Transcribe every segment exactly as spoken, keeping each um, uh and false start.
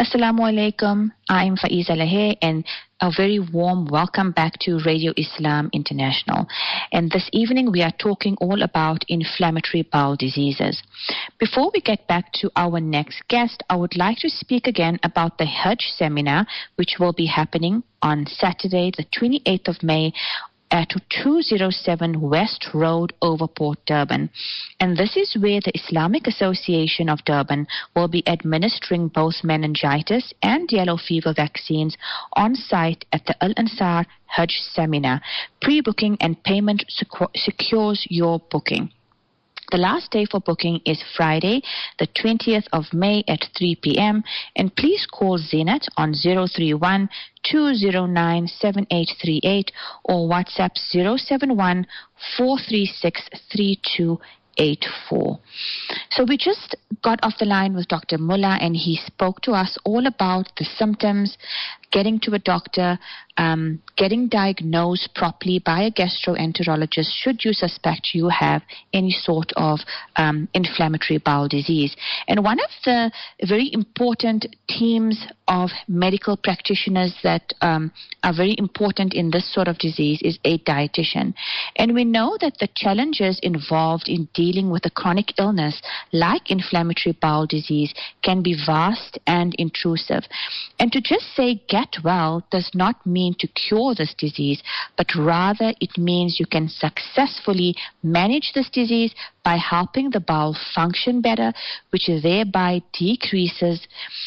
Assalamu alaikum. I'm Faiza Lahir and a very warm welcome back to Radio Islam International. And this evening we are talking all about inflammatory bowel diseases. Before we get back to our next guest, I would like to speak again about the Hajj seminar, which will be happening on Saturday, the twenty-eighth of May, at two oh seven West Road, Overport, Durban. And this is where the Islamic Association of Durban will be administering both meningitis and yellow fever vaccines on site at the Al Ansar Hajj Seminar. Pre-booking and payment secu- secures your booking. The last day for booking is Friday, the twentieth of May at three p.m. And please call Zenat on zero three one, two zero nine, seven eight three eight or WhatsApp zero seven one, four three six, three two eight four. So we just got off the line with Doctor Mullah, and he spoke to us all about the symptoms, getting to a doctor, um, getting diagnosed properly by a gastroenterologist should you suspect you have any sort of um, inflammatory bowel disease. And one of the very important teams of medical practitioners that um, are very important in this sort of disease is a dietitian. And we know that the challenges involved in dealing with a chronic illness like inflammatory bowel disease can be vast and intrusive. And to just say get well does not mean to cure this disease, but rather it means you can successfully manage this disease by helping the bowel function better, which thereby decreases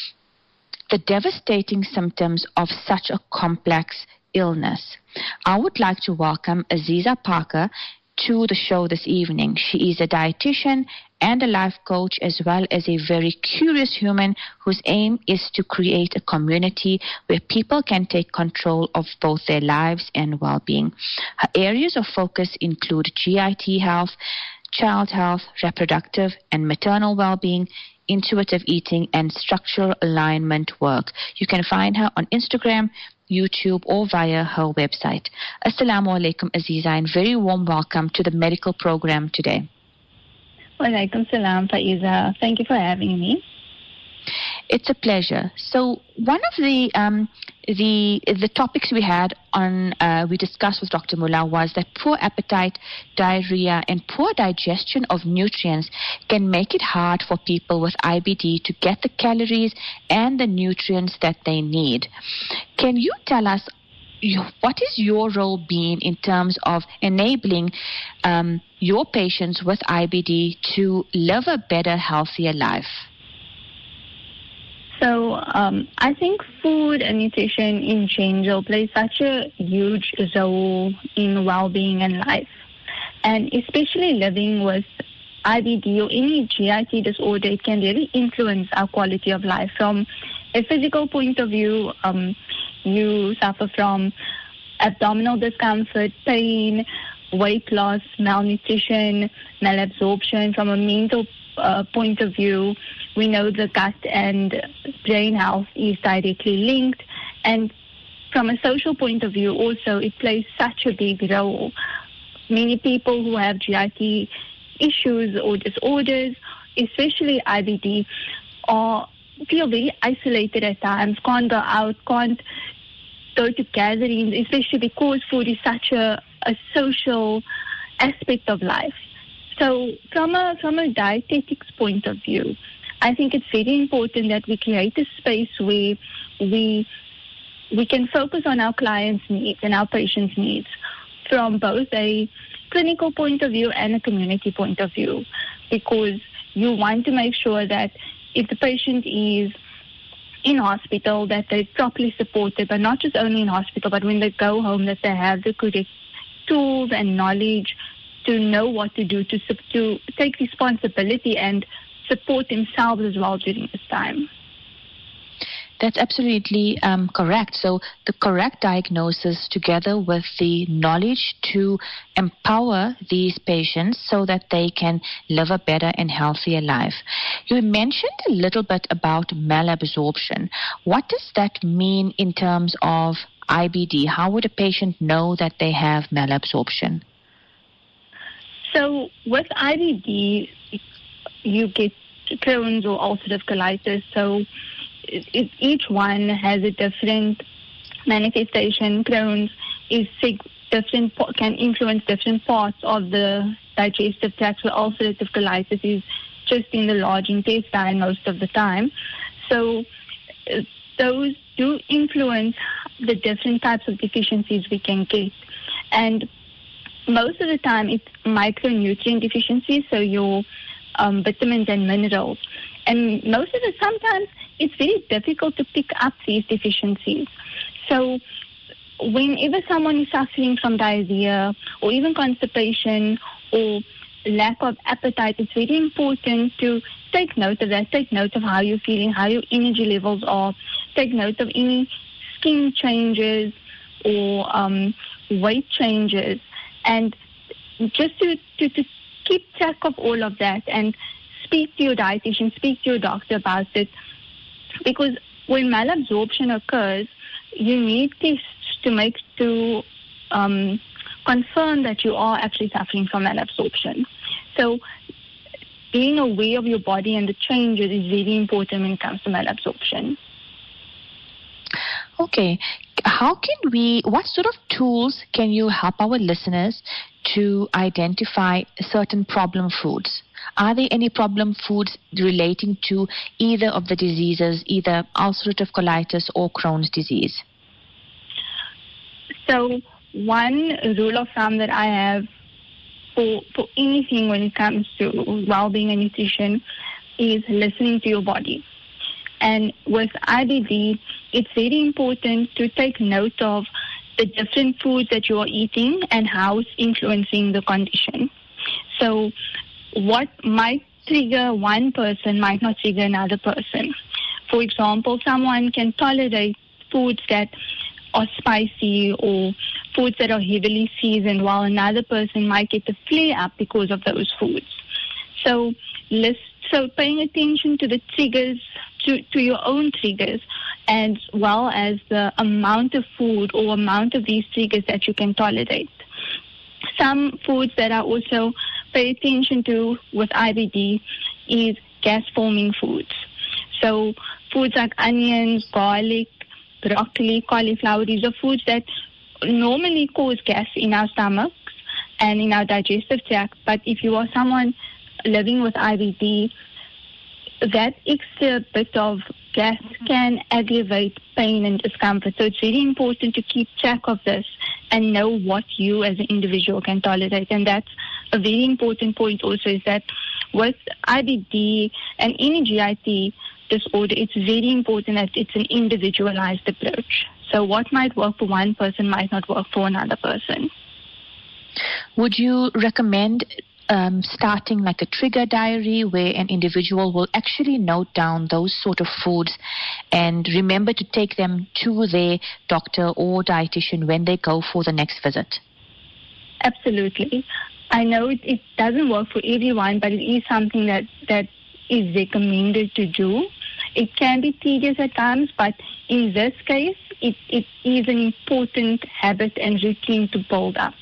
the devastating symptoms of such a complex illness. I would like to welcome Aziza Parker to the show this evening. She is a dietitian and a life coach, as well as a very curious human whose aim is to create a community where people can take control of both their lives and well-being. Her areas of focus include G I T health, child health, reproductive and maternal well-being, intuitive eating, and structural alignment work. You can find her on Instagram, YouTube, or via her website. Assalamu alaikum, Aziza, and very warm welcome to the medical program today. Wa alaikum salam, Faiza. Thank you for having me. It's a pleasure. So one of the um, the the topics we had on uh, we discussed with Doctor Mullah was that poor appetite, diarrhea, and poor digestion of nutrients can make it hard for people with I B D to get the calories and the nutrients that they need. Can you tell us what is your role been in terms of enabling um, your patients with I B D to live a better, healthier life? So um, I think food and nutrition in general play such a huge role in well-being and life. And especially living with I B D or any G I T disorder, it can really influence our quality of life. From a physical point of view, um, you suffer from abdominal discomfort, pain, weight loss, malnutrition, malabsorption. From a mental uh, point of view, we know the gut and brain health is directly linked. And from a social point of view also, it plays such a big role. Many people who have G I T issues or disorders, especially I B D, are feel very isolated at times, can't go out, can't go to gatherings, especially because food is such a, a social aspect of life. So from a from a dietetics point of view, I think it's very important that we create a space where we we can focus on our clients' needs and our patients' needs from both a clinical point of view and a community point of view, because you want to make sure that if the patient is in hospital, that they're properly supported, but not just only in hospital, but when they go home, that they have the correct tools and knowledge to know what to do, to, to take responsibility and support themselves as well during this time. That's absolutely um, correct. So the correct diagnosis together with the knowledge to empower these patients so that they can live a better and healthier life. You mentioned a little bit about malabsorption. What does that mean in terms of I B D? How would a patient know that they have malabsorption? So with I B D, you get Crohn's or ulcerative colitis. So it, it, each one has a different manifestation. Crohn's is sick, different can influence different parts of the digestive tract. Where ulcerative colitis is just in the large intestine most of the time. So uh, those do influence the different types of deficiencies we can get. And most of the time it's micronutrient deficiencies, so your um, vitamins and minerals. And most of the sometimes it's very difficult to pick up these deficiencies. So whenever someone is suffering from diarrhea or even constipation or lack of appetite, it's very important to take note of that, take note of how you're feeling, how your energy levels are, take note of any skin changes or um, weight changes, and just to, to, to keep track of all of that and speak to your dietitian, speak to your doctor about it, because when malabsorption occurs, you need tests to make to um, confirm that you are actually suffering from malabsorption. So being aware of your body and the changes is very important when it comes to malabsorption. Okay. How can we, what sort of tools can you help our listeners to identify certain problem foods? Are there any problem foods relating to either of the diseases, either ulcerative colitis or Crohn's disease? So one rule of thumb that I have for, for anything when it comes to well-being and nutrition is listening to your body. And with I B D, it's very important to take note of the different foods that you are eating and how it's influencing the condition. So what might trigger one person might not trigger another person. For example, someone can tolerate foods that are spicy or foods that are heavily seasoned, while another person might get a flare-up because of those foods. So, list, so paying attention to the triggers, to, to your own triggers, as well as the amount of food or amount of these triggers that you can tolerate. Some foods that I also pay attention to with I B D is gas-forming foods. So foods like onions, garlic, broccoli, cauliflower, these are foods that normally cause gas in our stomachs and in our digestive tract. But if you are someone living with I B D, that extra bit of gas can aggravate pain and discomfort. So it's very important to keep track of this and know what you as an individual can tolerate. And that's a very important point also, is that with I B D and any G I T disorder, it's very important that it's an individualized approach. So what might work for one person might not work for another person. Would you recommend um, starting like a trigger diary where an individual will actually note down those sort of foods and remember to take them to their doctor or dietitian when they go for the next visit? Absolutely. I know it, it doesn't work for everyone, but it is something that, that is recommended to do. It can be tedious at times, but in this case, it, it is an important habit and routine to build up.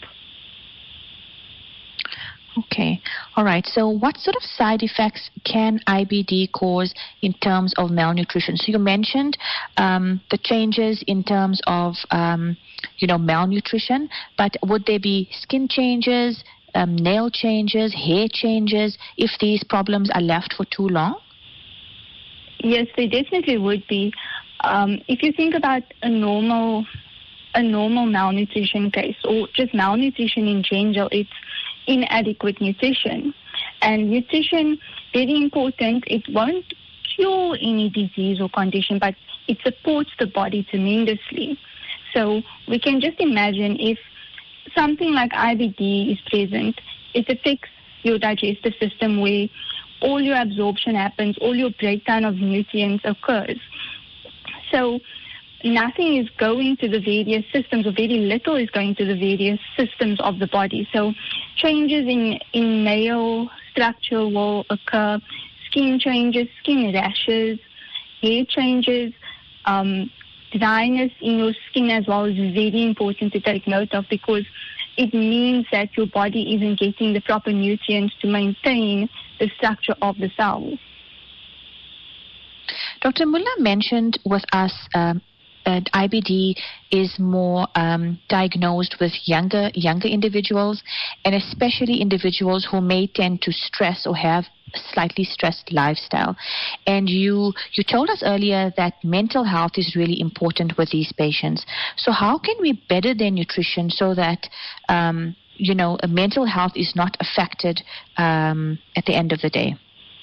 Okay. All right. So what sort of side effects can I B D cause in terms of malnutrition? So you mentioned um, the changes in terms of, um, you know, malnutrition, but would there be skin changes, um, nail changes, hair changes if these problems are left for too long? Yes, they definitely would be. Um, if you think about a normal, a normal malnutrition case, or just malnutrition in general, it's inadequate nutrition. And nutrition, very important. It won't cure any disease or condition, but it supports the body tremendously. So we can just imagine if something like I B D is present, it affects your digestive system where all your absorption happens, all your breakdown of nutrients occurs. So nothing is going to the various systems, or very little is going to the various systems of the body. So changes in, in nail structure will occur, skin changes, skin rashes, hair changes, um, dryness in your skin as well is very important to take note of, because it means that your body isn't getting the proper nutrients to maintain the structure of the cells. Doctor Mullah mentioned with us um, that I B D is more um, diagnosed with younger younger individuals, and especially individuals who may tend to stress or have a slightly stressed lifestyle. And you you told us earlier that mental health is really important with these patients. So how can we better their nutrition so that um, you know mental health is not affected um, at the end of the day?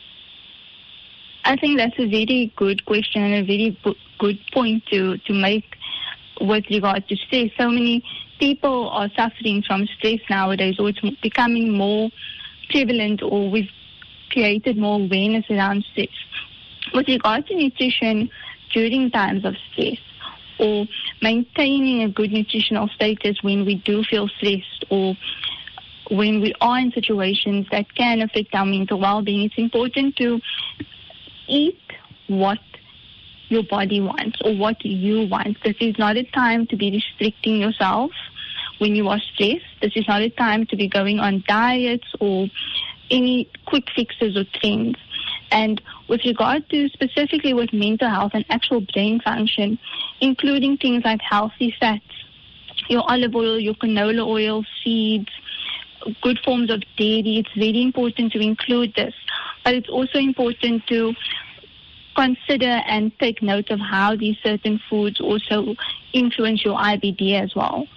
I think that's a very good question and a very good point to, to make with regard to stress. So many people are suffering from stress nowadays, or it's becoming more prevalent, or we've created more awareness around stress. With regard to nutrition during times of stress, or maintaining a good nutritional status when we do feel stressed, or when we are in situations that can affect our mental well-being, it's important to eat what your body wants or what you want. This is not a time to be restricting yourself when you are stressed. This is not a time to be going on diets or any quick fixes or trends. And with regard to specifically with mental health and actual brain function, including things like healthy fats, your olive oil, your canola oil, seeds, good forms of dairy, it's very important to include this. But it's also important to consider and take note of how these certain foods also influence your I B D as well.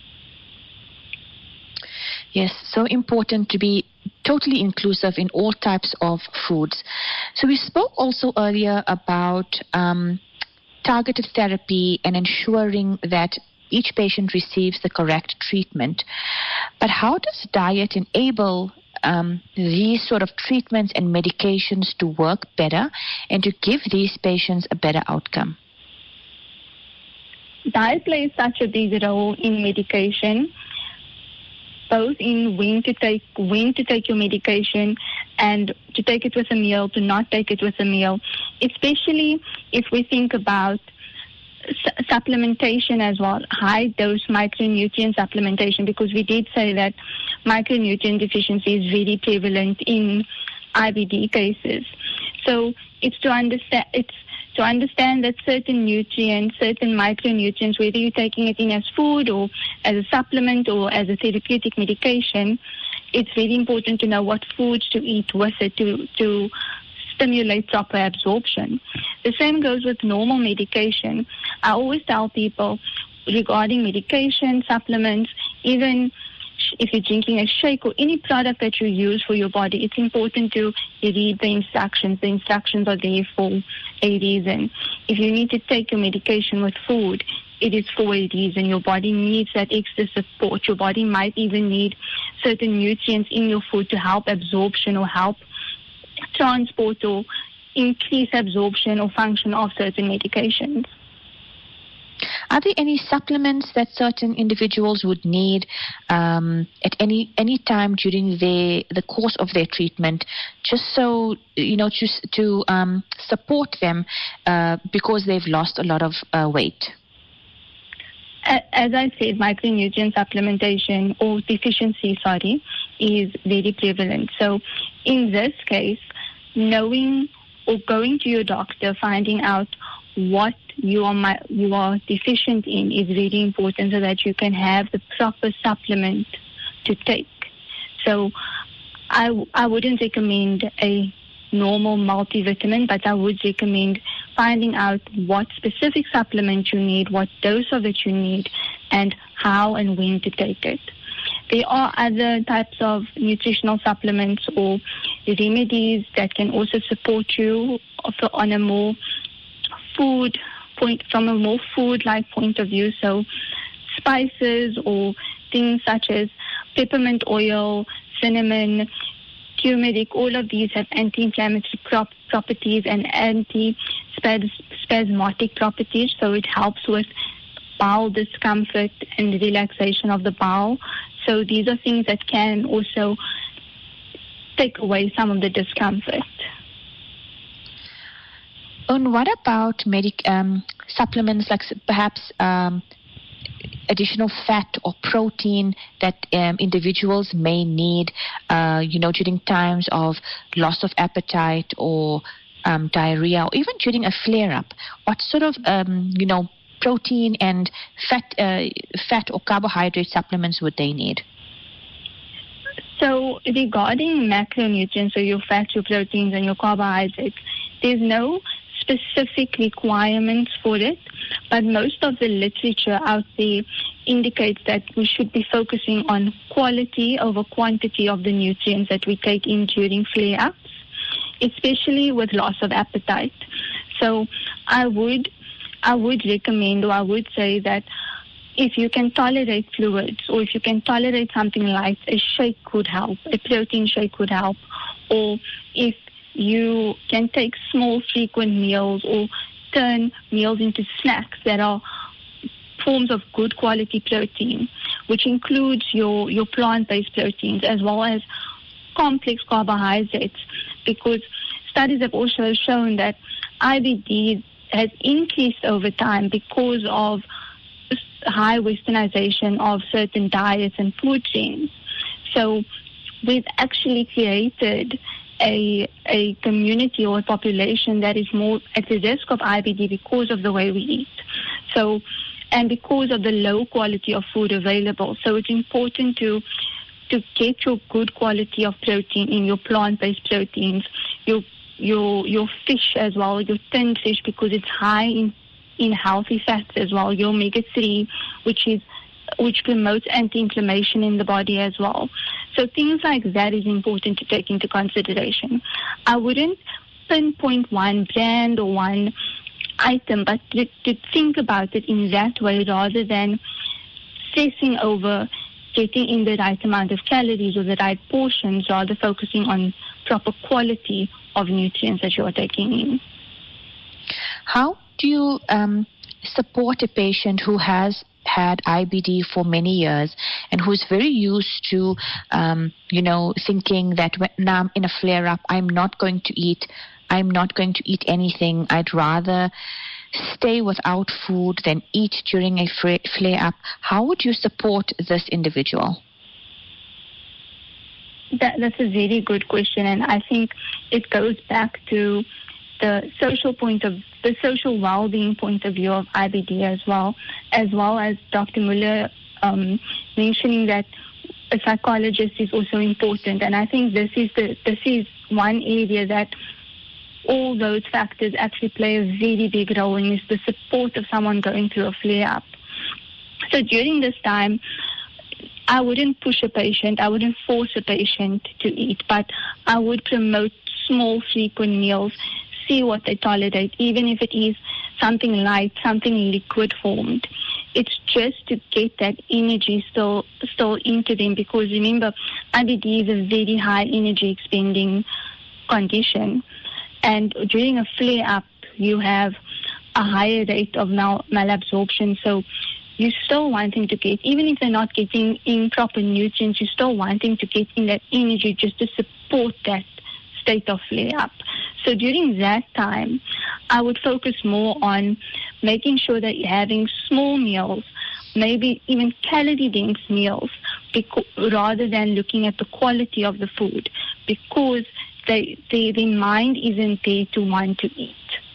Yes, so important to be totally inclusive in all types of foods. So we spoke also earlier about um, targeted therapy and ensuring that each patient receives the correct treatment. But how does diet enable um, these sort of treatments and medications to work better and to give these patients a better outcome? Diet plays such a big role in medication, both in when to take when to take your medication and to take it with a meal, to not take it with a meal, especially if we think about su- supplementation as well, high-dose micronutrient supplementation, because we did say that micronutrient deficiency is very prevalent in I B D cases. So it's to understand it's to understand that certain nutrients, certain micronutrients, whether you're taking it in as food or as a supplement or as a therapeutic medication, it's very important to know what foods to eat with it to, to stimulate proper absorption. The same goes with normal medication. I always tell people regarding medication, supplements, even if you're drinking a shake or any product that you use for your body, it's important to read the instructions. The instructions are there for a reason. If you need to take your medication with food, it is for a reason. Your body needs that extra support. Your body might even need certain nutrients in your food to help absorption or help transport or increase absorption or function of certain medications. Are there any supplements that certain individuals would need um, at any any time during their, the course of their treatment, just so, you know, just to um, support them uh, because they've lost a lot of uh, weight? As I said, micronutrient supplementation or deficiency, sorry, is very prevalent. So in this case, knowing or going to your doctor, finding out what you are you are deficient in is really important so that you can have the proper supplement to take. So I, I wouldn't recommend a normal multivitamin, but I would recommend finding out what specific supplement you need, what dose of it you need, and how and when to take it. There are other types of nutritional supplements or remedies that can also support you on a more food point, from a more food-like point of view. So spices or things such as peppermint oil, cinnamon, turmeric, all of these have anti-inflammatory prop- properties and anti-spasmodic properties. So it helps with bowel discomfort and relaxation of the bowel. So these are things that can also take away some of the discomfort. And what about medic um, supplements like perhaps um, additional fat or protein that um, individuals may need, uh, you know, during times of loss of appetite or um, diarrhea, or even during a flare-up, what sort of, um, you know, protein and fat, uh, fat or carbohydrate supplements would they need? So regarding macronutrients, so your fats, your proteins, and your carbohydrates, there's no specific requirements for it, but most of the literature out there indicates that we should be focusing on quality over quantity of the nutrients that we take in during flare-ups, especially with loss of appetite. So I would, I would recommend, or I would say that if you can tolerate fluids, or if you can tolerate something light, a shake could help, a protein shake could help, or if you can take small frequent meals or turn meals into snacks that are forms of good quality protein, which includes your, your plant-based proteins as well as complex carbohydrates, because studies have also shown that I B D has increased over time because of high westernization of certain diets and food chains. So we've actually created a a community or a population that is more at the risk of I B D because of the way we eat. So, and because of the low quality of food available. So it's important to to get your good quality of protein in your plant-based proteins, your your your fish as well, your tinned fish, because it's high in in healthy fats as well, your omega three, which is which promotes anti-inflammation in the body as well. So things like that is important to take into consideration. I wouldn't pinpoint one brand or one item, but to, to think about it in that way rather than stressing over getting in the right amount of calories or the right portions, rather focusing on proper quality of nutrients that you are taking in. How do you um, support a patient who has had I B D for many years and who's very used to, um, you know, thinking that when, now I'm in a flare-up, I'm not going to eat, I'm not going to eat anything. I'd rather stay without food than eat during a flare-up. How would you support this individual? That, that's a very good question, and I think it goes back to the social point of the social well-being point of view of I B D as well, as well as Doctor Muller um, mentioning that a psychologist is also important. And I think this is the this is one area that all those factors actually play a very big role in, is the support of someone going through a flare-up. So during this time, I wouldn't push a patient, I wouldn't force a patient to eat, but I would promote small, frequent meals, see what they tolerate, even if it is something light, something liquid formed. It's just to get that energy still still into them, because remember, I B D is a very high energy expending condition, and during a flare-up, you have a higher rate of mal- malabsorption, so you're still wanting to get, even if they're not getting in proper nutrients, you're still wanting to get in that energy just to support that state of flare-up. So during that time, I would focus more on making sure that you're having small meals, maybe even calorie-dense meals, because, rather than looking at the quality of the food, because they, they, their mind isn't there to want to eat.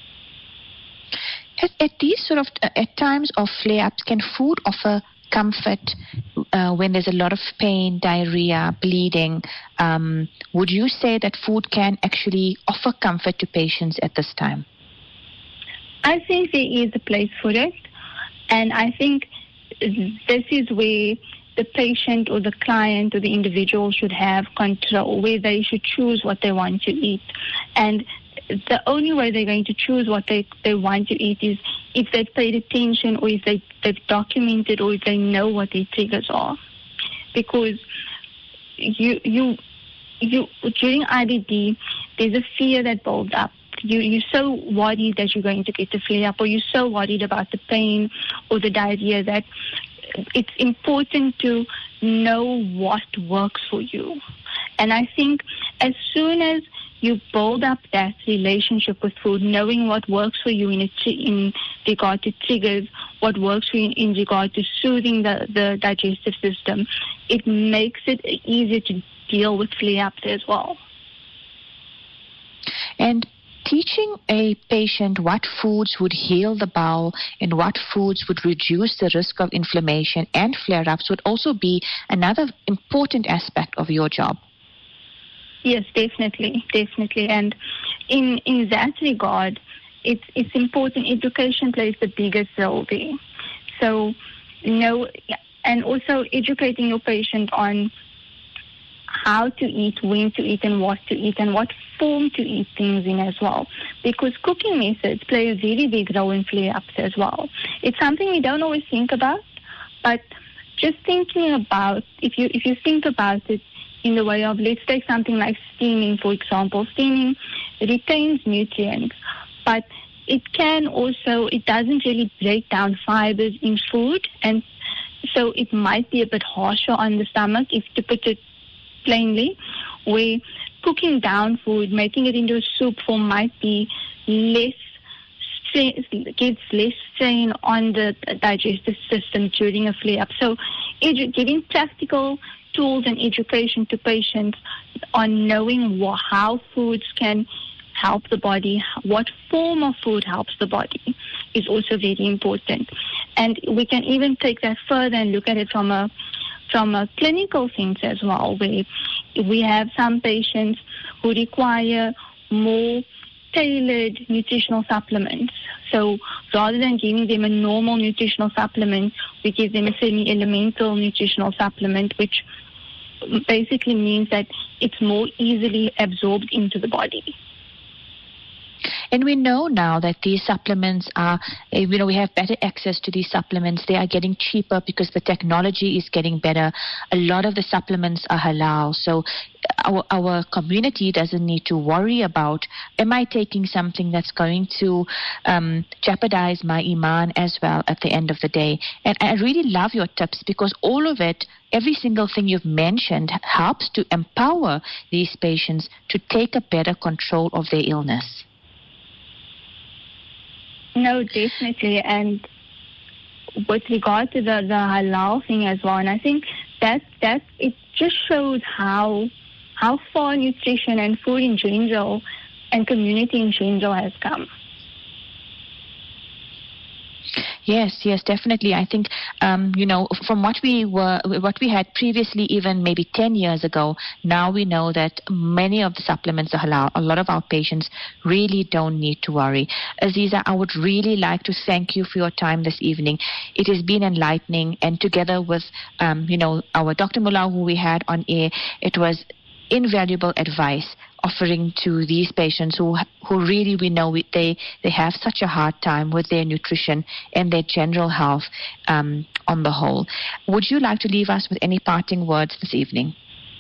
At, at these sort of, uh, at times of flare-ups, can food offer comfort uh, when there's a lot of pain, diarrhea, bleeding? Um, would you say that food can actually offer comfort to patients at this time? I think there is a place for it, and I think this is where the patient or the client or the individual should have control, where they should choose what they want to eat. And the only way they're going to choose what they, they want to eat is if they've paid attention, or if they, they've documented, or if they know what their triggers are. Because you you you during I B D, there's a fear that builds up. You, you're so worried that you're going to get a flare-up, or you're so worried about the pain or the diarrhea, that it's important to know what works for you. And I think as soon as you build up that relationship with food, knowing what works for you in, a tri- in regard to triggers, what works for you in regard to soothing the, the digestive system, it makes it easier to deal with flare-ups as well. And teaching a patient what foods would heal the bowel and what foods would reduce the risk of inflammation and flare-ups would also be another important aspect of your job. Yes, definitely, definitely. And in in that regard, it's it's important. Education plays the biggest role there. So, you know, and also educating your patient on how to eat, when to eat, and what to eat, and what form to eat things in as well. Because cooking methods play a very big role in flare-ups as well. It's something we don't always think about, but just thinking about, if you if you think about it in the way of, let's take something like steaming, for example. Steaming retains nutrients, but it can also, it doesn't really break down fibers in food, and so it might be a bit harsher on the stomach, if to put it plainly, where cooking down food, making it into a soup form might be less strain, gives less strain on the digestive system during a flare-up. So edu- giving practical tools and education to patients on knowing wh- how foods can help the body, what form of food helps the body, is also very important. And we can even take that further and look at it from a from a clinical sense as well, where we have some patients who require more tailored nutritional supplements. So rather than giving them a normal nutritional supplement, we give them a semi-elemental nutritional supplement, which basically means that it's more easily absorbed into the body. And we know now that these supplements are, you know, we have better access to these supplements. They are getting cheaper because the technology is getting better. A lot of the supplements are halal. So our, our community doesn't need to worry about, am I taking something that's going to um, jeopardize my iman as well at the end of the day? And I really love your tips, because all of it, every single thing you've mentioned, helps to empower these patients to take a better control of their illness. No, definitely. And with regard to the, the halal thing as well, and I think that that it just shows how how far nutrition and food in general and community in general has come. Yes, yes, definitely. I think, um, you know, from what we were, what we had previously, even maybe ten years ago, now we know that many of the supplements are halal. A lot of our patients really don't need to worry. Aziza, I would really like to thank you for your time this evening. It has been enlightening, and together with, um, you know, our Doctor Mullah who we had on air, it was invaluable advice offering to these patients who who really, we know we, they they have such a hard time with their nutrition and their general health um, on the whole. Would you like to leave us with any parting words this evening?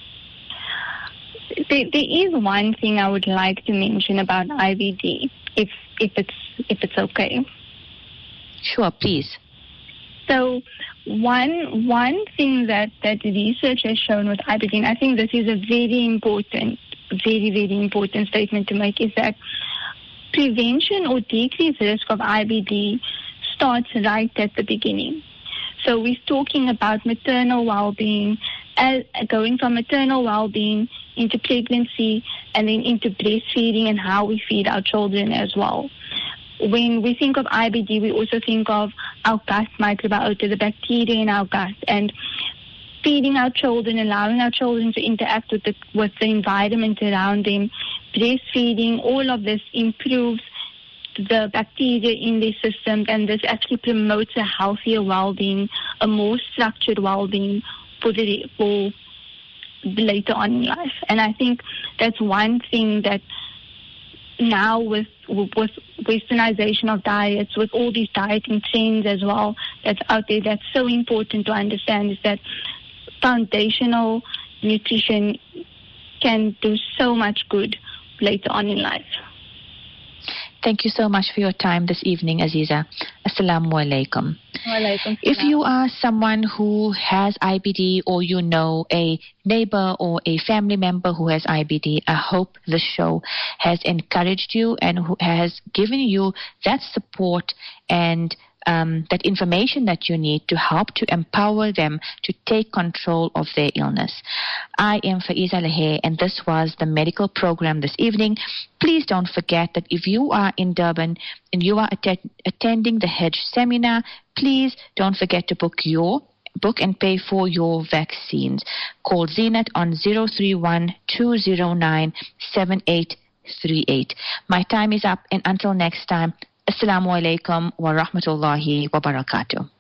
There, there is one thing I would like to mention about I B D, if if it's if it's okay. Sure, please. So one one thing that, that research has shown with I B D, and I think this is a very important, very, very important statement to make, is that prevention or decreased risk of I B D starts right at the beginning. So we're talking about maternal well-being, as, going from maternal well-being into pregnancy and then into breastfeeding and how we feed our children as well. When we think of I B D, we also think of our gut microbiota, the bacteria in our gut, and feeding our children, allowing our children to interact with the, with the environment around them, breastfeeding, all of this improves the bacteria in their system, and this actually promotes a healthier well-being, a more structured well-being for the for later on in life. And I think that's one thing that now with with westernization of diets, with all these dieting trends as well that's out there, that's so important to understand, is that foundational nutrition can do so much good later on in life. Thank you so much for your time this evening, Aziza. Assalamu alaikum. Walaikum If you are someone who has I B D, or you know a neighbor or a family member who has I B D, I hope this show has encouraged you and who has given you that support and um, that information that you need to help to empower them to take control of their illness. I am Faiza Lahey, and this was the medical program this evening. Please don't forget that if you are in Durban and you are att- attending the Hajj seminar, please don't forget to book your book and pay for your vaccines. Call Zenat on zero three one, two zero nine, seven eight three eight. My time is up, and until next time, Assalamu alaikum wa rahmatullahi wa barakatuh.